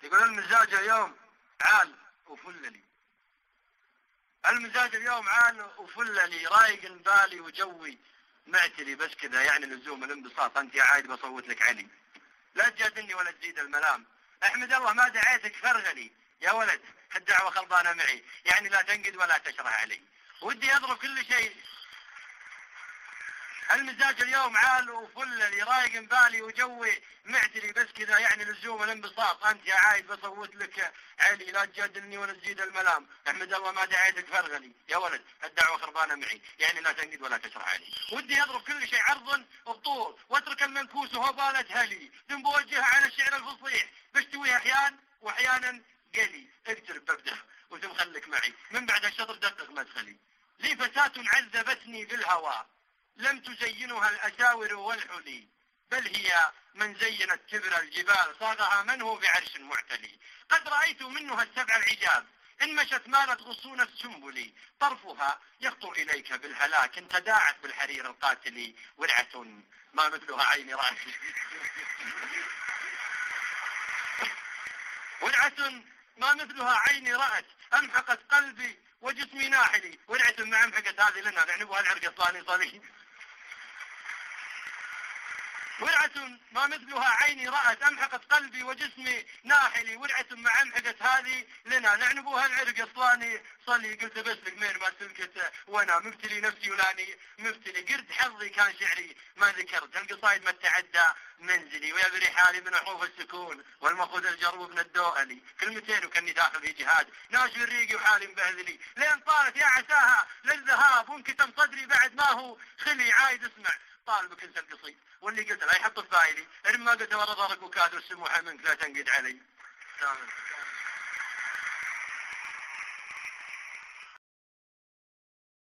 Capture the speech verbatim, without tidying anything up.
يقول المزاج اليوم عال وفللي، المزاج اليوم عال وفللي، رايق بالي وجوي معتلي، بس كذا يعني لزوم الانبساط، انت يا عايد بصوت لك علي، لا تجادلني ولا تزيد الملام، احمد الله ما دعيتك فرغلي، يا ولد الدعوة خلطانة معي، يعني لا تنقد ولا تشرح علي، ودي اضرب كل شيء. المزاج اليوم عال وفللي، رايق بالي وجوي معتلي، بس كذا يعني لزوم الانبساط، انت يا عايد بصوت لك علي، لا تجادلني ولا تزيد الملام، احمد الله ما دعيتك فرغلي، يا ولد الدعوة خربانة معي، يعني لا تنقد ولا تشرح علي، ودي اضرب كل شيء عرض وبطول، واترك المنكوس وهو بالة هلي، ثم بوجهها على الشعر الفصيح، بشتويها احيان واحيانا قلي، اقترب ببدأ وثم خلك معي، من بعد الشطر دقق مدخلي، لي فتاة عذبتني بالهوى، لم تزينها الأساور والحلي، بل هي من زينت كبر الجبال، صاغها من هو بعرش معتلي، قد رأيت منها السبع العجاب، إن مشت مالت غصون السنبل، طرفها يخطر إليك بالهلاك، إن تداعت بالحرير القاتل، ورعة ما مثلها عين رأت ورعة ما مثلها عيني رأت، أمحقت قلبي وجسمي ناحلي، ورعة مع أمحقت هذه لنا لعنبها العرق الصاني صلي، ورعة ما مثلها عيني رأت، أمحقت قلبي وجسمي ناحلي، ورعة مع أمحقت هذه لنا نعنبوها العرق الصلاني صلي، قلت بس لك مين ما سلكت وانا مبتلي نفسي ولاني مبتلي، قرد حظي كان شعري ما ذكرت، القصايد ما تعدى منزلي، ويبري حالي من حروف السكون والمخوذ الجروب من الدوهلي، كلمتين وكني داخل في جهاد، ناشف الريقي وحالي مبهذلي، لين طالت يا عساها للذهاب، وانكتم صدري بعد ما هو خلي، عايد اسمع طالبك انت القصيد، واللي قلت لا يحط في بايلي، إن ما قلت ورا ظهرك وكاد والسموحة منك لا تنقد علي.